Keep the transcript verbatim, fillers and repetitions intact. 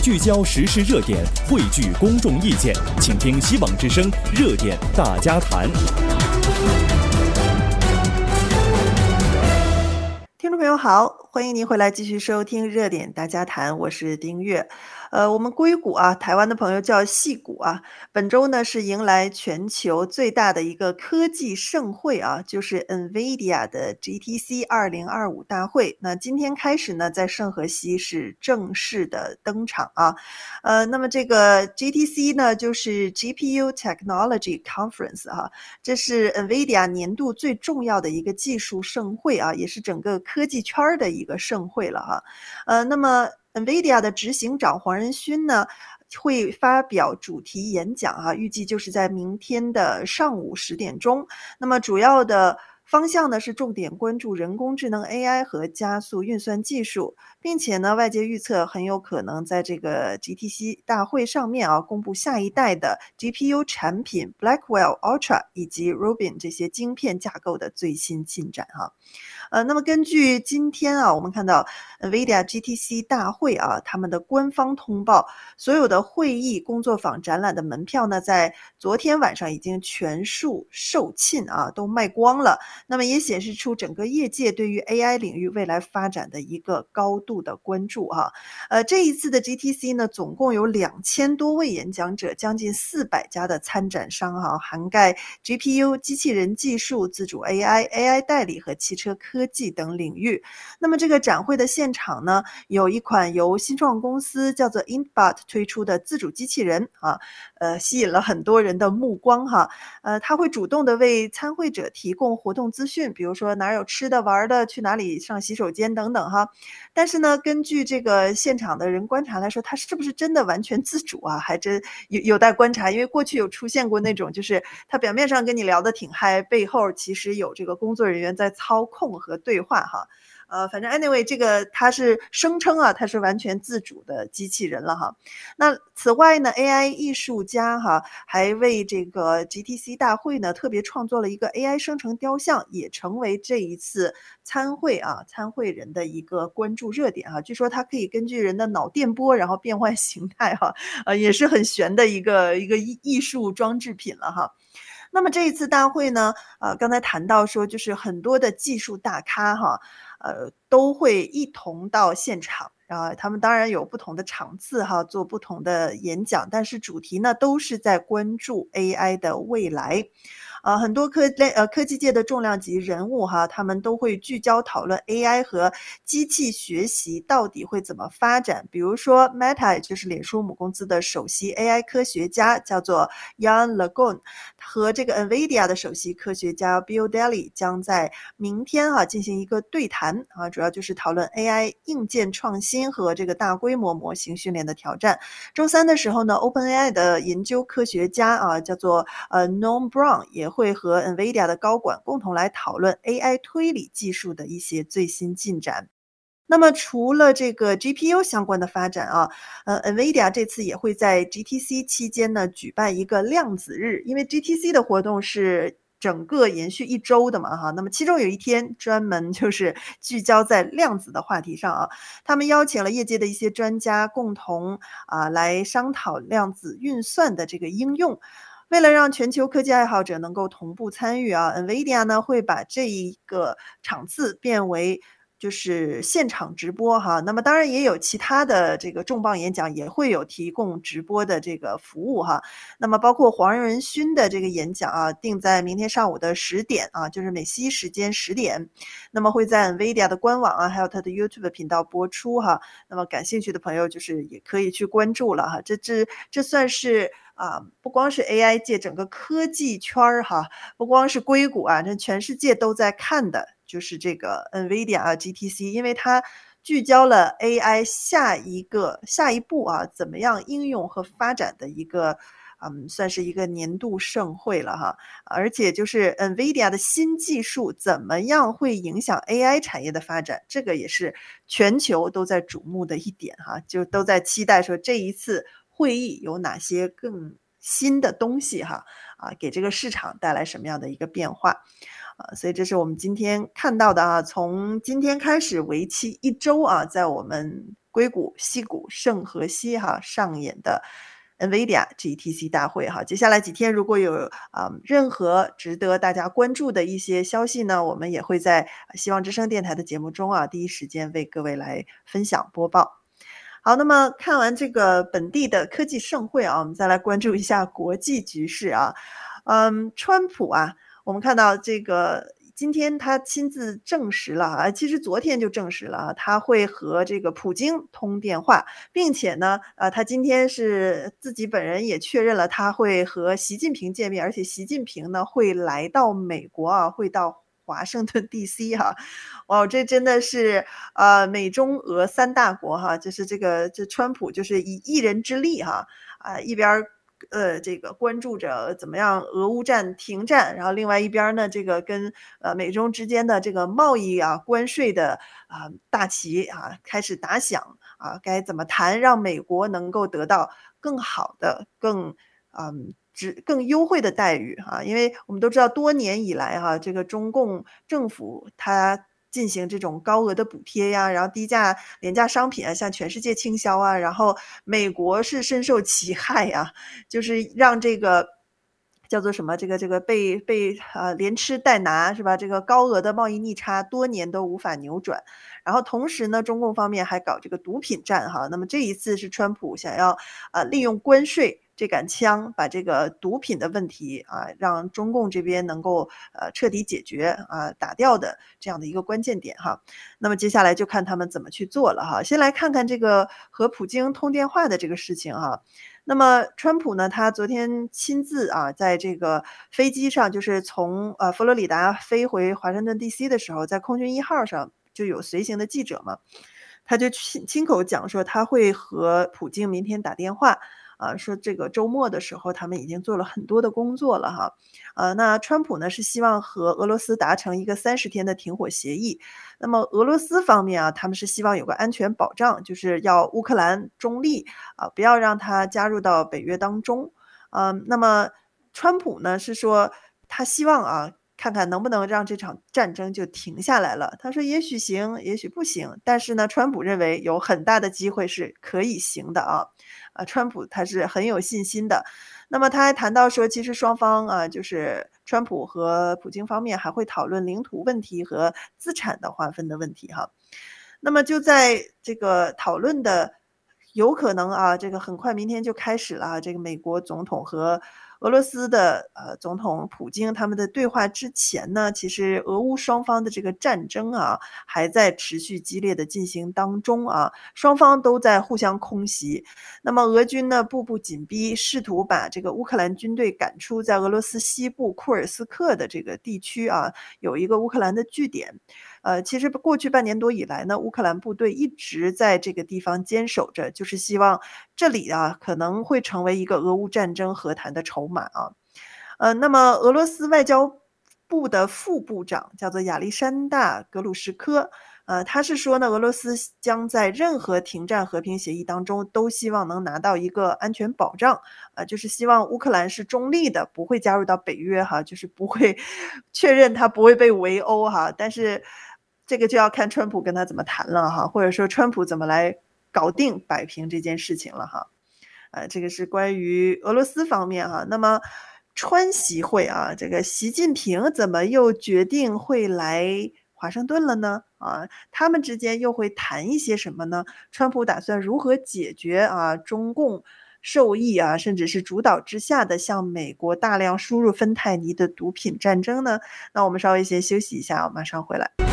聚焦时事热点，汇聚公众意见，请听希望之声热点大家谈。 听众朋友好，欢迎您回来继续收听热点大家谈，我是丁月。呃，我们硅谷啊，台湾的朋友叫矽谷啊，本周呢是迎来全球最大的一个科技盛会啊，就是 NVIDIA 的 G T C 二零二五大会。那今天开始呢，在圣荷西是正式的登场啊。呃，那么这个 G T C 呢，就是 G P U Technology Conference 啊，这是 NVIDIA 年度最重要的一个技术盛会啊，也是整个科技圈的一个盛会了哈。呃，那么 NVIDIA 的执行长黄仁勋呢，会发表主题演讲啊，预计就是在明天的上午十点钟。那么主要的方向呢是重点关注人工智能 A I 和加速运算技术，并且呢，外界预测很有可能在这个 G T C 大会上面啊，公布下一代的 G P U 产品 Blackwell Ultra 以及 Rubin 这些晶片架构的最新进展哈。呃，那么根据今天啊，我们看到 NVIDIA G T C 大会啊，他们的官方通报，所有的会议、工作坊、展览的门票呢，在昨天晚上已经全数售罄啊，都卖光了。那么也显示出整个业界对于 A I 领域未来发展的一个高度的关注哈、啊。呃，这一次的 G T C 呢，总共有两千多位演讲者，将近四百家的参展商哈、啊，涵盖 G P U、机器人技术、自主 A I、A I 代理和汽车科技等领域。那么这个展会的现场呢，有一款由新创公司叫做 Intbot 推出的自主机器人啊，呃，吸引了很多人的目光哈。呃，它会主动的为参会者提供活动资讯，比如说哪有吃的玩的，去哪里上洗手间等等哈。但是呢，根据这个现场的人观察来说，它是不是真的完全自主啊，还真有有待观察。因为过去有出现过那种，就是他表面上跟你聊得挺嗨，背后其实有这个工作人员在操控和对话哈。呃，反正 anyway 这个它是声称啊，它是完全自主的机器人了哈。那此外呢 A I 艺术家哈还为这个 G T C 大会呢特别创作了一个 A I 生成雕像，也成为这一次参会啊参会人的一个关注热点啊。据说它可以根据人的脑电波然后变换形态哈，呃也是很玄的一个一个艺术装置品了哈。那么这一次大会呢，呃，刚才谈到说就是很多的技术大咖哈，呃，都会一同到现场啊，他们当然有不同的场次哈，做不同的演讲，但是主题呢都是在关注 A I 的未来。呃，很多科类呃科技界的重量级人物哈，他们都会聚焦讨论 A I 和机器学习到底会怎么发展。比如说 Meta 就是脸书母公司的首席 A I 科学家叫做 Yann LeCun， 和这个 NVIDIA 的首席科学家 Bill Daley 将在明天啊进行一个对谈啊，主要就是讨论 A I 硬件创新和这个大规模模型训练的挑战。周三的时候呢 OpenAI 的研究科学家啊叫做呃 Noam Brown 也会和 NVIDIA 的高管共同来讨论 A I 推理技术的一些最新进展。那么除了这个 G P U 相关的发展啊，呃 NVIDIA 这次也会在 G T C 期间呢举办一个量子日，因为 G T C 的活动是整个延续一周的嘛哈，那么其中有一天专门就是聚焦在量子的话题上啊，他们邀请了业界的一些专家共同啊来商讨量子运算的这个应用。为了让全球科技爱好者能够同步参与啊 NVIDIA 呢会把这一个场次变为就是现场直播哈，那么当然也有其他的这个重磅演讲也会有提供直播的这个服务哈。那么包括黄仁勋的这个演讲啊，定在明天上午的十点啊，就是美西时间十点，那么会在 NVIDIA 的官网啊，还有它的 YouTube 频道播出哈。那么感兴趣的朋友就是也可以去关注了哈，这这这算是。啊，不光是 A I 界，整个科技圈哈，不光是硅谷啊，这全世界都在看的，就是这个 NVIDIA 啊 G T C， 因为它聚焦了 A I 下一个下一步啊，怎么样应用和发展的一个，嗯，算是一个年度盛会了哈。而且就是 NVIDIA 的新技术怎么样会影响 A I 产业的发展，这个也是全球都在瞩目的一点哈，就都在期待说这一次。会议有哪些更新的东西哈啊，给这个市场带来什么样的一个变化啊？所以这是我们今天看到的啊，从今天开始为期一周啊，在我们硅谷、矽谷、圣荷西哈上演的 NVIDIA G T C 大会哈。接下来几天如果有啊、呃、任何值得大家关注的一些消息呢，我们也会在希望之声电台的节目中啊第一时间为各位来分享播报。好，那么看完这个本地的科技盛会啊，我们再来关注一下国际局势啊。嗯，川普啊，我们看到这个今天他亲自证实了啊，其实昨天就证实了啊，他会和这个普京通电话，并且呢，呃，他今天是自己本人也确认了他会和习近平见面，而且习近平呢会来到美国啊，会到华盛顿 D C 哈。哇，这真的是呃美中俄三大国哈，就是这个这川普就是以一人之力哈啊、一边儿呃这个关注着怎么样俄乌战停战，然后另外一边呢这个跟呃美中之间的这个贸易啊关税的啊、大旗啊开始打响啊，该怎么谈让美国能够得到更好的更嗯。只更优惠的待遇哈，因为我们都知道多年以来哈，这个中共政府它进行这种高额的补贴呀，然后低价廉价商品啊向全世界倾销啊，然后美国是深受其害呀，就是让这个叫做什么这个这个被被呃连吃带拿是吧？这个高额的贸易逆差多年都无法扭转。然后同时呢，中共方面还搞这个毒品战哈。那么这一次是川普想要呃利用关税这杆枪，把这个毒品的问题啊，让中共这边能够呃彻底解决啊，打掉的这样的一个关键点哈。那么接下来就看他们怎么去做了哈。先来看看这个和普京通电话的这个事情哈。那么川普呢，他昨天亲自啊，在这个飞机上，就是从呃佛罗里达飞回华盛顿 D C 的时候，在空军一号上就有随行的记者嘛，他就亲亲口讲说他会和普京明天打电话。啊，说这个周末的时候，他们已经做了很多的工作了哈。呃，那川普呢是希望和俄罗斯达成一个三十天的停火协议。那么俄罗斯方面啊，他们是希望有个安全保障，就是要乌克兰中立啊，不要让它加入到北约当中。嗯，那么川普呢是说他希望啊，看看能不能让这场战争就停下来了。他说也许行，也许不行，但是呢，川普认为有很大的机会是可以行的啊。啊，川普他是很有信心的。那么他还谈到说，其实双方啊，就是川普和普京方面还会讨论领土问题和资产的划分的问题哈。那么就在这个讨论的有可能啊，这个很快明天就开始了啊，这个美国总统和俄罗斯的呃总统普京他们的对话之前呢，其实俄乌双方的这个战争啊，还在持续激烈的进行当中啊，双方都在互相空袭。那么俄军呢步步紧逼，试图把这个乌克兰军队赶出在俄罗斯西部库尔斯克的这个地区啊，有一个乌克兰的据点。呃，其实过去半年多以来呢，乌克兰部队一直在这个地方坚守着，就是希望这里啊可能会成为一个俄乌战争和谈的筹码啊。呃，那么俄罗斯外交部的副部长叫做亚历山大·格鲁什科，呃，他是说呢，俄罗斯将在任何停战和平协议当中都希望能拿到一个安全保障，呃，就是希望乌克兰是中立的，不会加入到北约哈，就是不会确认他不会被围殴哈，但是这个就要看川普跟他怎么谈了哈，或者说川普怎么来搞定摆平这件事情了哈。呃，这个是关于俄罗斯方面哈。那么川习会啊，这个习近平怎么又决定会来华盛顿了呢？啊，他们之间又会谈一些什么呢？川普打算如何解决啊中共受益啊，甚至是主导之下的向美国大量输入芬太尼的毒品战争呢？那我们稍微先休息一下，马上回来。